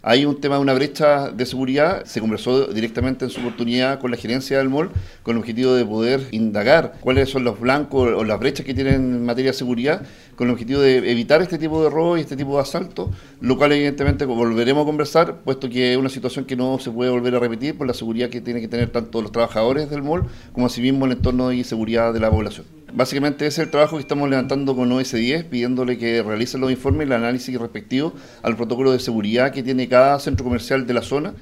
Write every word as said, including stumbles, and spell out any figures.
Hay un tema de una brecha de seguridad, se conversó directamente en su oportunidad con la gerencia del mall, con el objetivo de poder indagar cuáles son los blancos o las brechas que tienen en materia de seguridad, con el objetivo de evitar este tipo de robos y este tipo de asaltos, lo cual evidentemente volveremos a conversar, puesto que es una situación que no se puede volver a repetir por la seguridad que tienen que tener tanto los trabajadores del mall como asimismo el entorno y seguridad de la población. Básicamente ese es el trabajo que estamos levantando con O S diez, pidiéndole que realicen los informes y el análisis respectivo al protocolo de seguridad que tiene cada centro comercial de la zona.